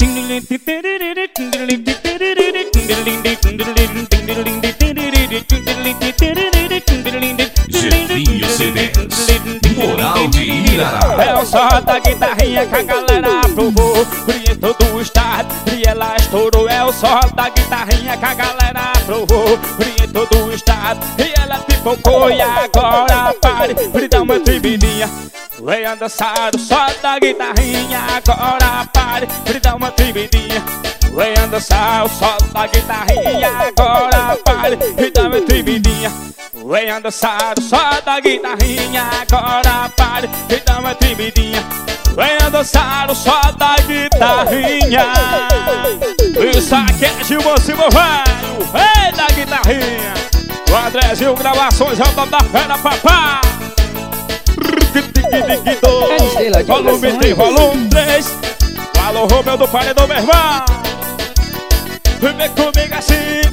Jefinho CDs, Moral de Irará. É o som da guitarrinha que a galera aprovou. Em todo o estado e ela estourou. É o som da guitarrinha que a galera aprovou. Em todo o estado e ela pipocou. E agora pare, dá uma tribidinha. Venha dançar o som da guitarrinha. Agora pare, dá uma tribidinha. Venha dançar o som da guitarrinha. Agora pare, dá uma tribidinha. Venha dançar o som da guitarrinha. Agora pare, dá uma tribidinha. Venha dançar o som da guitarrinha. Isso aqui é Gilmance, meu velho, o rei da guitarrinha. O Andrezinho, gravações, é o nome da fera, papá. Volume 3, volume 3. Alô, Romeu do Paredão, meu irmão. Vem comigo assim.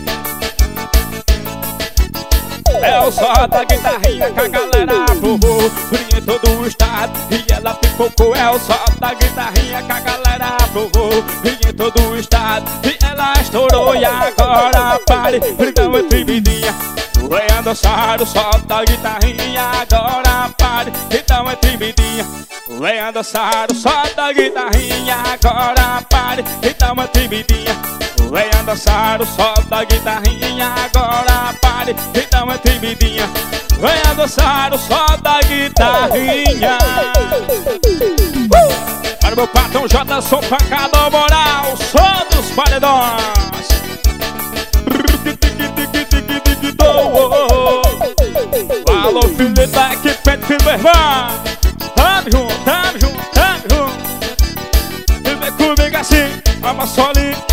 É o som da guitarrinha que a galera aprovou. Em todo o estado e ela pipocou. É o som da guitarrinha que a galera aprovou. Em todo o estado e ela estourou. E agora pare, dá uma tribidinha. Venha dançar o som da guitarrinha. Agora pare, dá uma tribidinha. Venha dançar o som da guitarrinha. Agora pare, dá uma tribidinha. Venha dançar o som da guitarrinha. Agora pare, dá uma tribidinha. Venha dançar o som da guitarrinha. Para o meu patrão J, som pancadão moral, som dos paredões. Alô, filho da equipe, filho meu irmão. Tamo junto, tamo junto, tamo junto. Vem comigo assim, vamos solinho.